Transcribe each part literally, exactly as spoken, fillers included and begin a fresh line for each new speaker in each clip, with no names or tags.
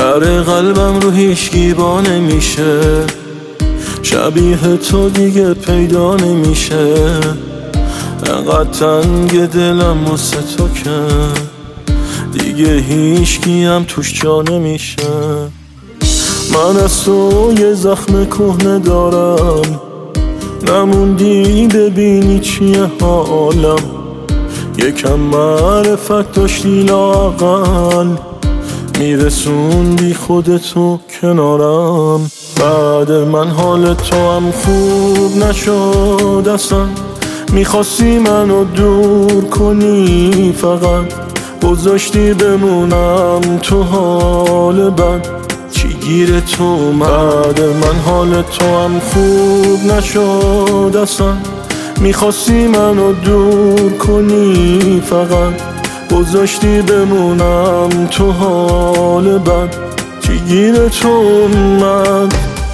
در قلبم رو هیچکی با نمیشه، شبیه تو دیگه پیدا نمیشه. انقدر تنگ دلم واسه تو که دیگه هیچکی هم توش جا نمیشه. من از تو یه زخم کهنه دارم، نموندی ببینی چیه حالم. یکم معرفت داشتی لااقل، میرسوندی خودتو کنارم. بعد من حال تو هم خوب نشد اصلا، میخواستی منو دور کنی، فقط گذاشتی بمونم تو حال بد. چی گیر تو؟ بعد من حال تو هم خوب نشد اصلا، میخواستی منو دور کنی، فقط گذاشتی بمونم تو حال بد. چی گیر تو اومد؟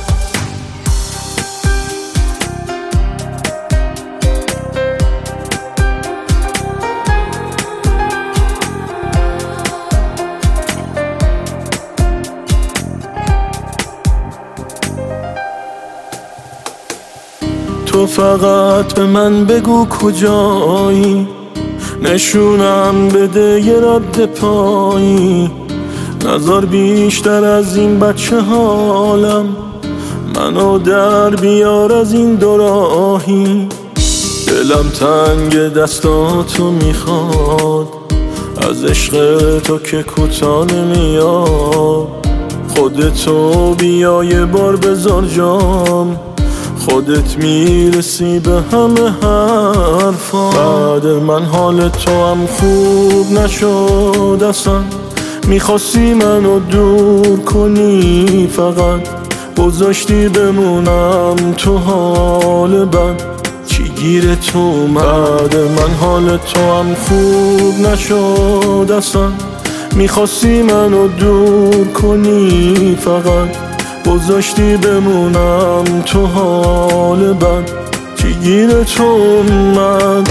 تو فقط به من بگو کجایی، نشونم بده یه رد پایی. نذار بیشتر از این بچه حالم، منو در بیار از این دو راهی. دلم تنگ دستاتو میخواد، از عشق تو که کوتاه نمیاد. خودتو بیا یه بار بذار جام، خودت میرسی به همه حرفا. بعد من حال تو هم خوب نشد اصلا، میخواستی منو دور کنی، فقط گذاشتی بمونم تو حال بد. چی گیر تو؟ بعد من حال تو هم خوب نشد اصلا، میخواستی منو دور کنی، فقط گذاشتی بمونم تو حال بد. چی گیر تو اومد؟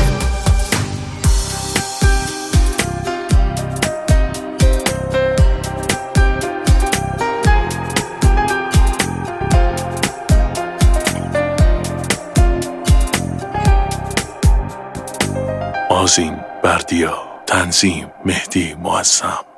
آذین بردیا، تنظیم مهدی معظم.